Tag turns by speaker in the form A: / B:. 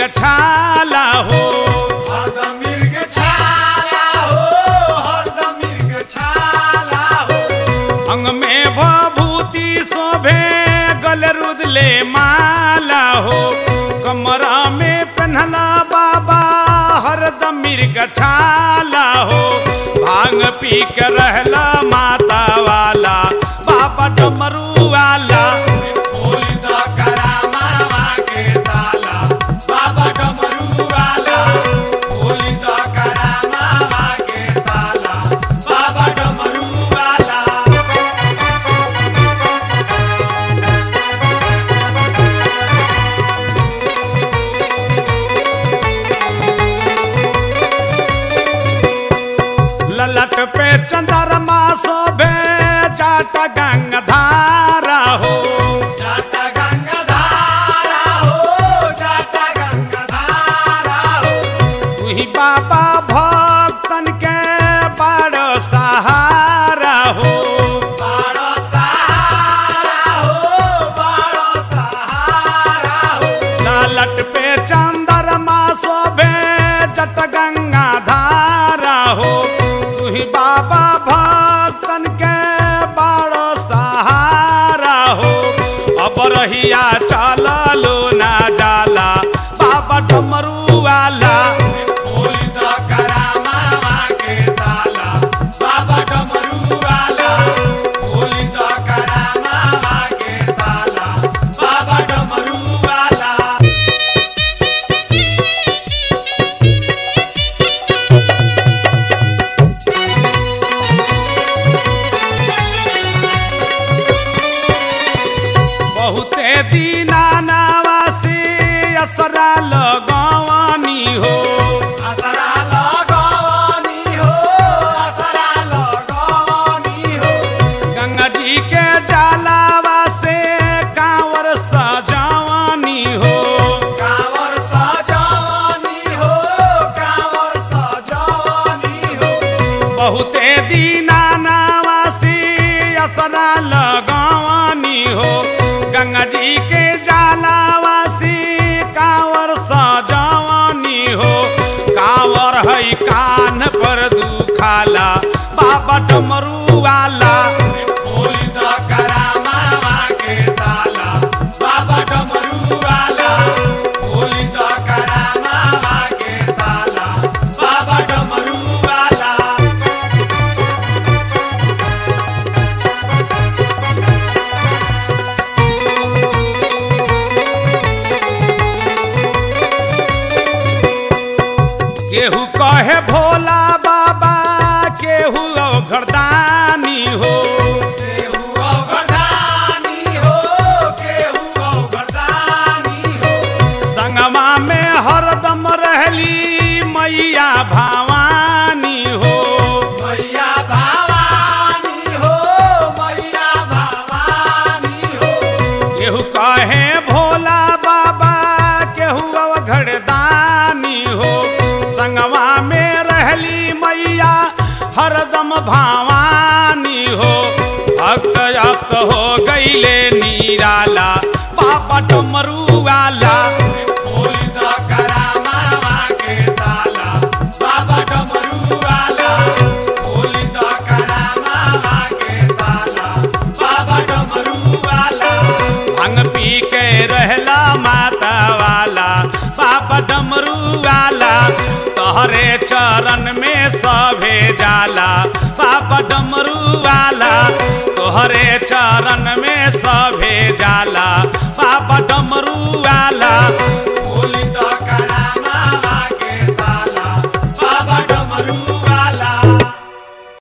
A: छाला हो,
B: हरदम मिर्ग छाला हो, हरदम मिर्ग छाला हो।
A: अंग में भभूति शोभे गल रुदले माला हो, कमरा में पहनला बाबा हरदम मिर्ग छाला हो। भांग पी के रहला माता वाला बाबा डमरू वाला,
B: खोली द करामावा के ताला बाबा डमरू वाला, खोली द करामावा के ताला बाबा डमरू वाला।
A: ललट पे चंद्रमा शोभे जाट गंगाधारा हो,
B: जाता गंगाधारा हो, जाता गंगाधारा हो।
A: तुही बाबा भक्तन के बड़ सहारा हो,
B: बड़ो सहारा हो, बड़ो सहारा हो।
A: ललट पे चंद्रमा शोभे जट गंगाधारा हो, तुही बाबा भक्तन के बड़ सहारा हो। अब रहिया चललो ना जाला बाबा डमरू वाला,
B: खोली द करामावा के ताला बाबा डमरू वाला, खोली द करामावा के ताला बाबा डमरू वाला।
A: बहुते दीना नावासी असरा लगवानी हो,
B: असरा लगवानी हो, असरा लगवानी हो।
A: गंगा जी के जलावा से कांवर सजावानी हो,
B: कांवर सजावानी हो, कांवर सजावानी हो।
A: बहुते दीना नावासी असरा लगवानी हो। गंगा जी के जलावासी कांवर सजावानी हो, कांवर है कान पर दुखाला बाबा डमरू वाला,
B: खोली द करामावा के ताला बाबा डमरू वाला, खोली द करामावा के ताला बाबा डमरू वाला।
A: केहू कहे भोला बाबा केहू घरदानी हो,
B: केहू अवगढ़ानी हो, केहू अवगढ़ानी हो।
A: संगमा में हरदम रहली मैया भवानी हो,
B: मैया भवानी हो, मैया भवानी हो।
A: केहू कहे भोला बाबा केहू घरदानी हो। संगमा में रहली मैया हरदम भवानी हो। भक्त अब हो गईले निराला बाबा डमरू वाला,
B: खोली द करामावा के ताला बाबा डमरू वाला, खोली द करामावा के ताला बाबा डमरू वाला।
A: भांग पी के रहला माता वाला बाबा डमरू वाला, तोहरे चरण में सभे जाला बाबा डमरू वाला, तोहरे चरण में सभे जाला बाबा डमरू वाला।